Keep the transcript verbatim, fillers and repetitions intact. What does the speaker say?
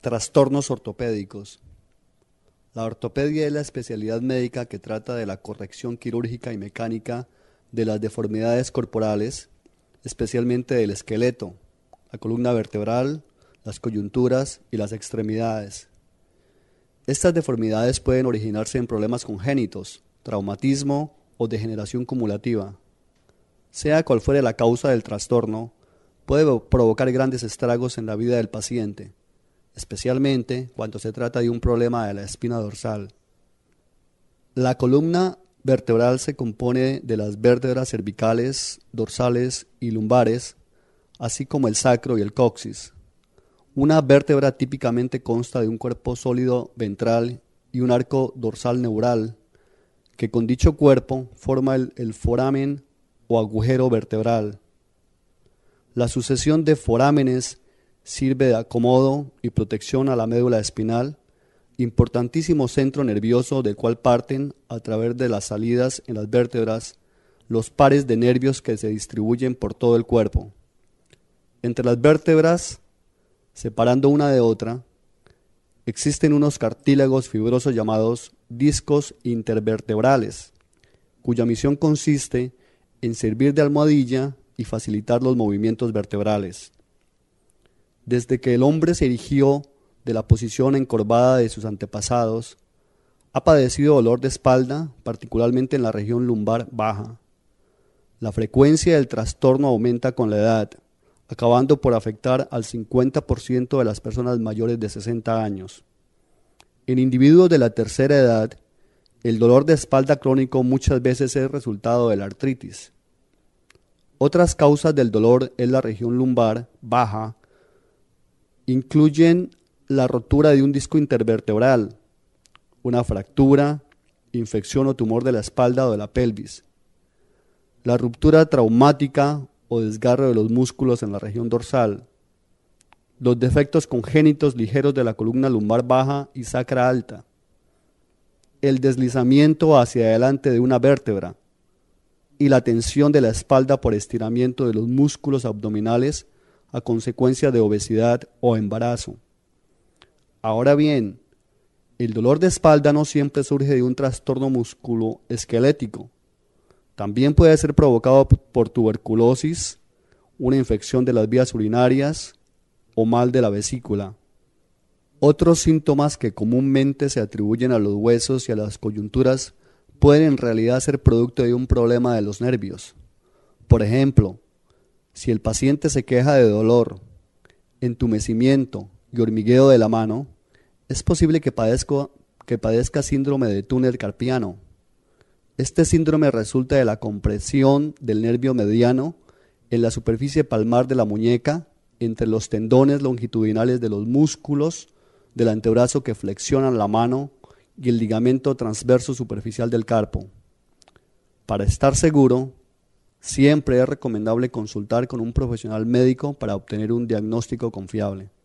Trastornos ortopédicos. La ortopedia es la especialidad médica que trata de la corrección quirúrgica y mecánica de las deformidades corporales, especialmente del esqueleto, la columna vertebral, las coyunturas y las extremidades. Estas deformidades pueden originarse en problemas congénitos, traumatismo o degeneración cumulativa. Sea cual fuere la causa del trastorno, puede provocar grandes estragos en la vida del paciente, especialmente cuando se trata de un problema de la espina dorsal. La columna vertebral se compone de las vértebras cervicales, dorsales y lumbares, así como el sacro y el coxis. Una vértebra típicamente consta de un cuerpo sólido ventral y un arco dorsal neural, que con dicho cuerpo forma el, el foramen o agujero vertebral. La sucesión de forámenes sirve de acomodo y protección a la médula espinal, importantísimo centro nervioso del cual parten, a través de las salidas en las vértebras, los pares de nervios que se distribuyen por todo el cuerpo. Entre las vértebras, separando una de otra, existen unos cartílagos fibrosos llamados discos intervertebrales, cuya misión consiste en servir de almohadilla y facilitar los movimientos vertebrales. Desde que el hombre se erigió de la posición encorvada de sus antepasados, ha padecido dolor de espalda, particularmente en la región lumbar baja. La frecuencia del trastorno aumenta con la edad, acabando por afectar al cincuenta por ciento de las personas mayores de sesenta años. En individuos de la tercera edad, el dolor de espalda crónico muchas veces es resultado de la artritis. Otras causas del dolor en la región lumbar baja incluyen la rotura de un disco intervertebral, una fractura, infección o tumor de la espalda o de la pelvis, la ruptura traumática o desgarro de los músculos en la región dorsal, los defectos congénitos ligeros de la columna lumbar baja y sacra alta, el deslizamiento hacia adelante de una vértebra y la tensión de la espalda por estiramiento de los músculos abdominales a consecuencia de obesidad o embarazo. Ahora bien, el dolor de espalda no siempre surge de un trastorno musculoesquelético. También puede ser provocado por tuberculosis, una infección de las vías urinarias o mal de la vesícula. Otros síntomas que comúnmente se atribuyen a los huesos y a las coyunturas pueden en realidad ser producto de un problema de los nervios. Por ejemplo, si el paciente se queja de dolor, entumecimiento y hormigueo de la mano, es posible que padezca, que padezca síndrome de túnel carpiano. Este síndrome resulta de la compresión del nervio mediano en la superficie palmar de la muñeca, entre los tendones longitudinales de los músculos del antebrazo que flexionan la mano y el ligamento transverso superficial del carpo. Para estar seguro, siempre es recomendable consultar con un profesional médico para obtener un diagnóstico confiable.